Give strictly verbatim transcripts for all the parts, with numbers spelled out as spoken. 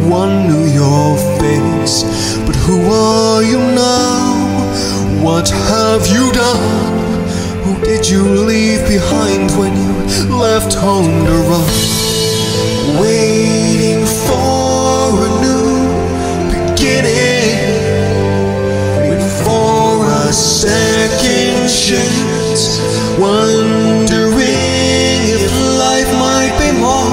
everyone knew your face. But who are you now? What have you done? Who did you leave behind when you left home to run? Waiting for a new beginning, waiting for a second chance, wondering if life might be more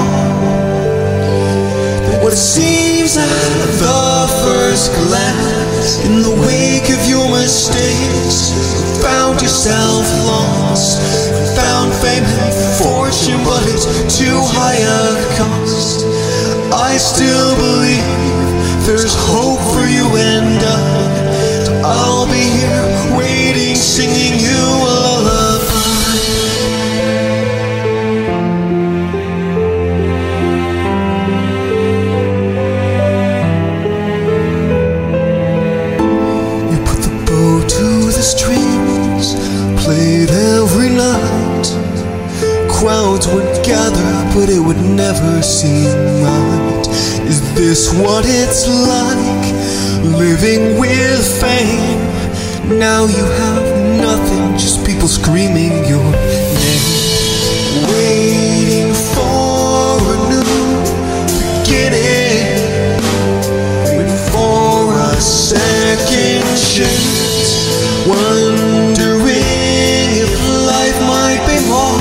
than what it seems at the first glance. In the wake of your mistakes, you found yourself lost, found fame and fortune, but it's too high a cost. I still believe there's hope for you and I, so I'll be here waiting, singing you a lullaby. You put the bow to the strings, played every night. Crowds would gather, but it would never seem right. Is this what it's like, living with fame? Now you have nothing, just people screaming your name. Waiting for a new beginning, waiting for a second chance, wondering if life might be more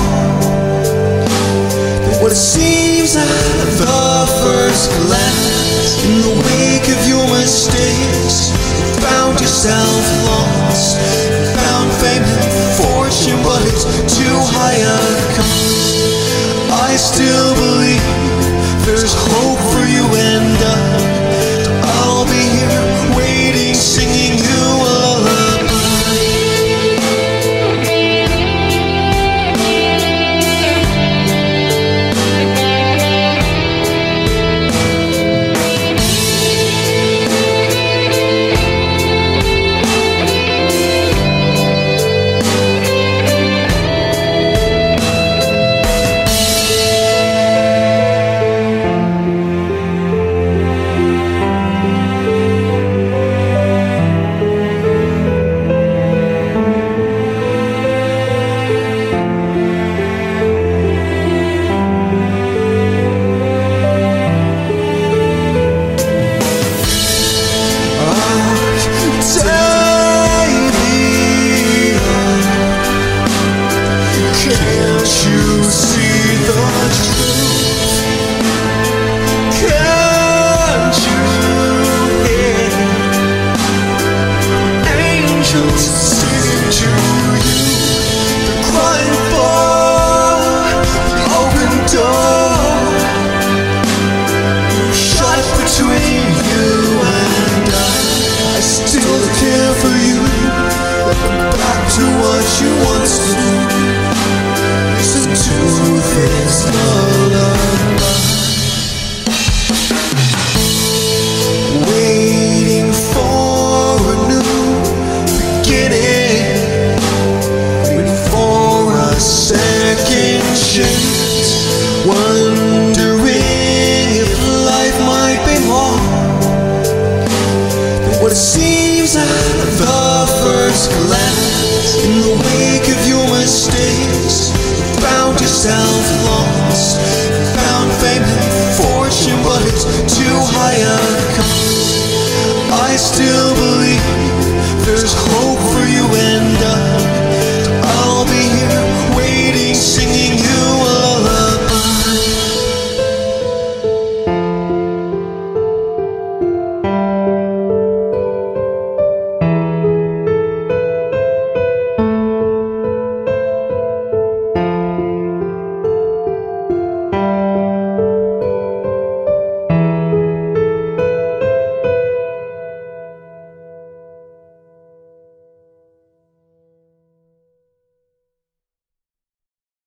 than what it seems at the first glance. In the wake of your mistakes, you found yourself lost, you found fame and fortune, but it's too high a cost. I still believe there's hope for you and I, so I'll be here waiting, singing you a lullaby. Wondering if life might be more than what it seems at the first glance. In the wake of your mistakes, you found yourself lost, you found fame and fortune, but it's too high a cost. I still